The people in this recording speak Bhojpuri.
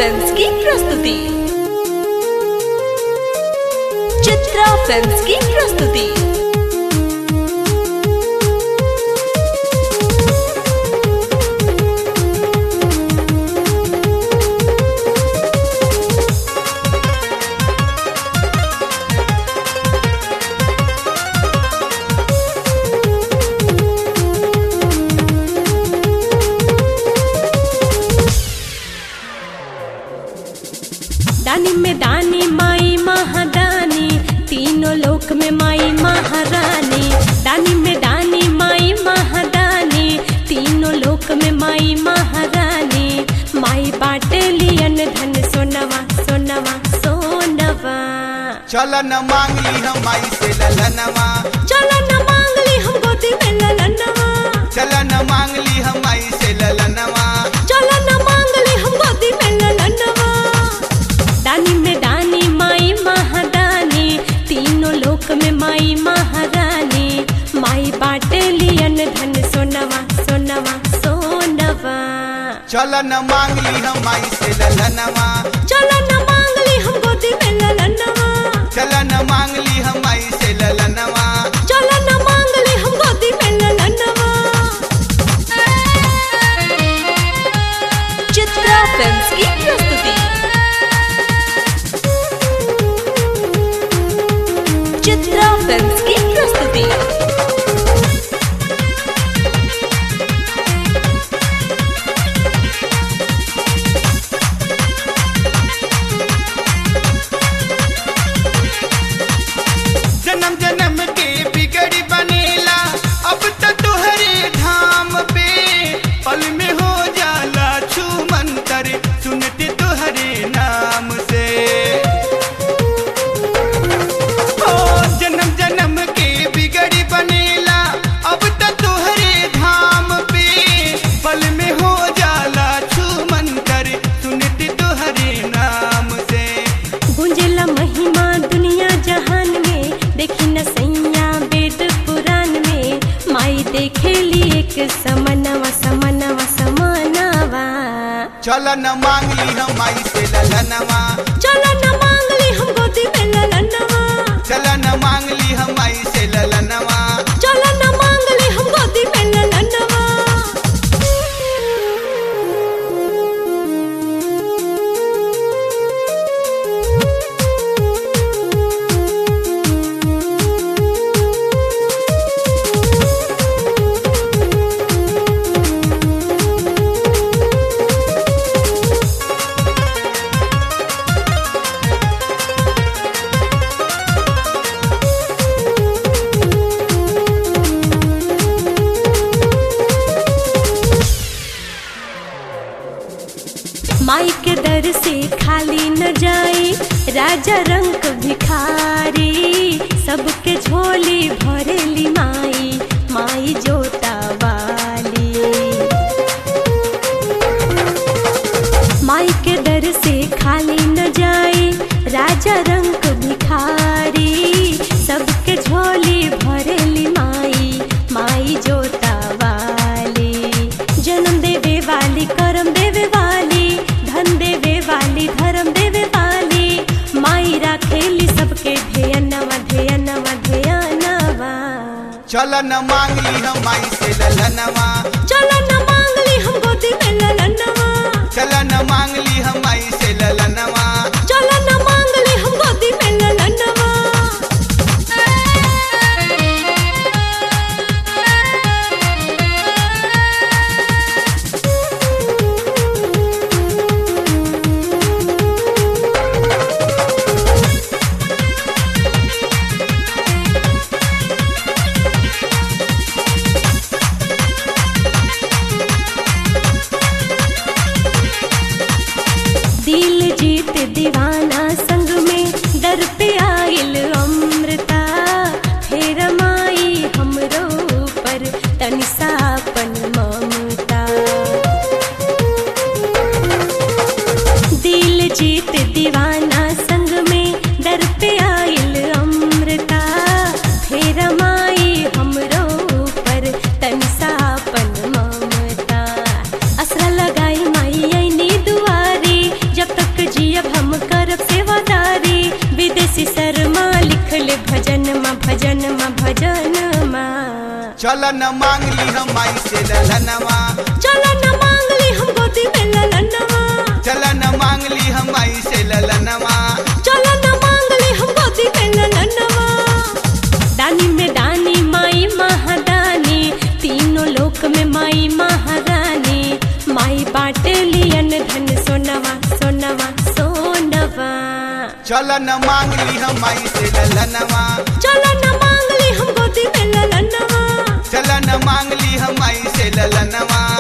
फिल्म्स की प्रस्तुति। चित्रा फिल्म्स की प्रस्तुति। दानी में दानी माई महादानी, तीनों लोक में माई महारानी। दानी में दानी माई महादानी, तीनों लोक में माई महारानी। माई बाटे लियन धन सोनवा सोनवा सोनवा। चल न मांग ली हम माई से ललनवा, चल न मांग ली हम गोदी में ललनवा। चल न मांग ली हम माई से ललनवा, चल न मांग ली हम गोदी में ललनवा। दानी में दानी माई महादानी, तीनों लोक में माई महारानी। माई बाटे लियन धन सोनवा सोनवा सोनवा। चल न मांग ली हम माई से ललनवा, चल न मांग ली हम गोदी में ललनवा। चल न मांग ली हम माई से ललनवा, चल न मांग ली हम गोदी में ललनवा। चित्रा फिल्म्स की प्रस्तुति। चित्रा फिल्म्स की प्रस्तुति। जन्म जन्म के बिगड़ी बनेला, अब तक तुहरे धाम पे। पल में हो जाला छू मंतर, सुनते तुहरे नाम से। ओ जन्म जन्म के बिगड़ी बनेला, अब तक तुहरे धाम पे। पल में हो जाला छू मंतर, सुनते तुहरे नाम से। गुंजला महिमा दुनिया जहान में, देखी न सैया वेद पुराण में। माई देखे ली एक समनवा समनवा समनवा। चल न मांग ली हम माई से ललनवा, चल न मांग ली हम गोदी में ललनवा। चल न मांग ली हम माई से ललनवा, चल न मांग ली हम गोदी में ललनवा। माई के दर से खाली न जाई, राजा रंग भिखारी। सबके झोली भरेली माई, माई जोता वाली। माई के दर से खाली न जाई, राजा रंग भिखारी। सबके झोली भरेली माई, माई जोता वाली। जन्म देवे वाली, करम देवे वाली, धन देवे वाली, धर्म देवे वाली। माई राखेली सबके ध्यनवा ध्यनवा ध्यनवा। चल न मांग ली हम माई से ललनवा, चल न मांग ली हम गोदी में ललनवा। चल न मांग ली हम माई से ललनवा, चल न मांग ली हम गोदी में ललनवा। दिल जीत दीवाना संग में, दर पे आइल अमृता। फेर माई हमरो पर तनिसापन ममता। दिल जीत दीवाना संग में, दर पे आइल अमृता। फेर माई हमरो पर तनिसापन ममता। असरा लगाई माई ऐनी दुआरी, जब चल न मांग ली हम माई से ललनवा, चल न मांग ली हम गोदी में ललनवा, चल न मांग ली हम माई से ललनवा, चल न मांग ली हम गोदी में ललनवा। दानी में दानी माई महादानी, तीनों लोक में माई महारानी, माई बाटे लियन धन सोनवा सोनवा सोनवा। चल न मांग ली हम माई से ललनवा, चल न मांग ली हम गोदी में ललनवा, चल न मांग ली हम माई से ललनवा।